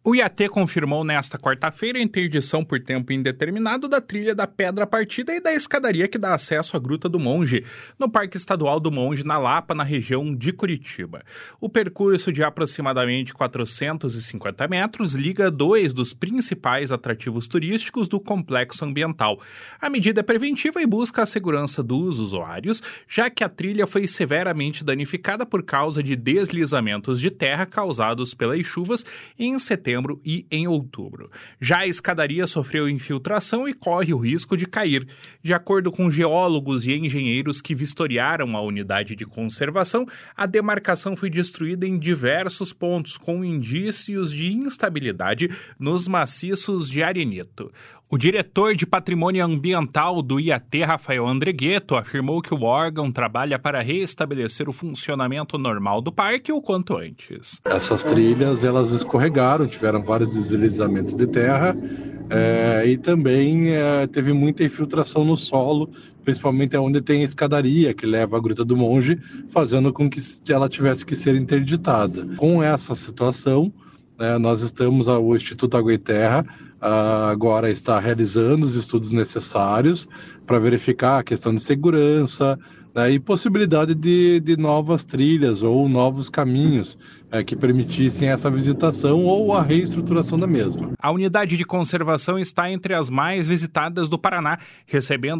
O IAT confirmou nesta quarta-feira a interdição por tempo indeterminado da trilha da Pedra Partida e da escadaria que dá acesso à Gruta do Monge, no Parque Estadual do Monge, na Lapa, na região de Curitiba. O percurso de aproximadamente 450 metros liga dois dos principais atrativos turísticos do complexo ambiental. A medida é preventiva e busca a segurança dos usuários, já que a trilha foi severamente danificada por causa de deslizamentos de terra causados pelas chuvas em setembro e em outubro. Já a escadaria sofreu infiltração e corre o risco de cair. De acordo com geólogos e engenheiros que vistoriaram a unidade de conservação, a demarcação foi destruída em diversos pontos, com indícios de instabilidade nos maciços de arenito. O diretor de Patrimônio Ambiental do IAT, Rafael Andregueto, afirmou que o órgão trabalha para restabelecer o funcionamento normal do parque o quanto antes. Essas trilhas, elas escorregaram, tiveram vários deslizamentos de terra e também teve muita infiltração no solo, principalmente onde tem a escadaria que leva à Gruta do Monge, fazendo com que ela tivesse que ser interditada. Com essa situação, nós estamos, o Instituto Água e Terra, agora está realizando os estudos necessários para verificar a questão de segurança, e possibilidade de novas trilhas ou novos caminhos que permitissem essa visitação ou a reestruturação da mesma. A unidade de conservação está entre as mais visitadas do Paraná, recebendo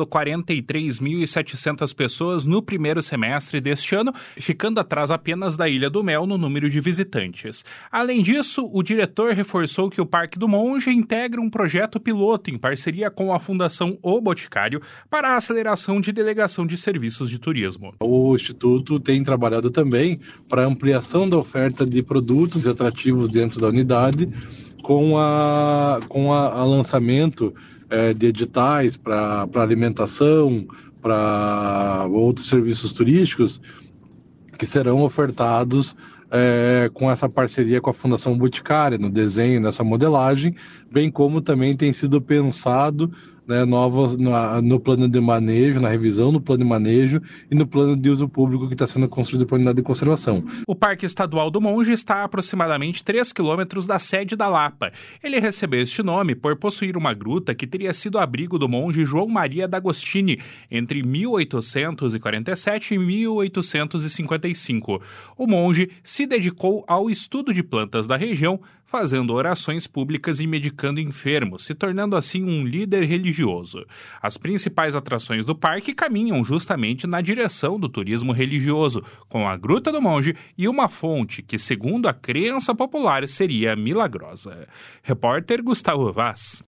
43.700 pessoas no primeiro semestre deste ano, ficando atrás apenas da Ilha do Mel no número de visitantes. Além disso, o diretor reforçou que o Parque do Monge integra um projeto piloto em parceria com a Fundação O Boticário para a aceleração de delegação de serviços de turismo. O Instituto tem trabalhado também para a ampliação da oferta de produtos e atrativos dentro da unidade, com a lançamento de editais para alimentação, para outros serviços turísticos que serão ofertados com essa parceria com a Fundação Boticária, no desenho, nessa modelagem, bem como também tem sido pensado novas no plano de manejo, na revisão no plano de manejo e no plano de uso público que está sendo construído pela unidade de conservação. O Parque Estadual do Monge está a aproximadamente 3 quilômetros da sede da Lapa. Ele recebeu este nome por possuir uma gruta que teria sido abrigo do monge João Maria D'Agostini entre 1847 e 1855. O monge se dedicou ao estudo de plantas da região, fazendo orações públicas e medicando enfermos, se tornando assim um líder religioso. As principais atrações do parque caminham justamente na direção do turismo religioso, com a Gruta do Monge e uma fonte que, segundo a crença popular, seria milagrosa. Repórter Gustavo Vaz.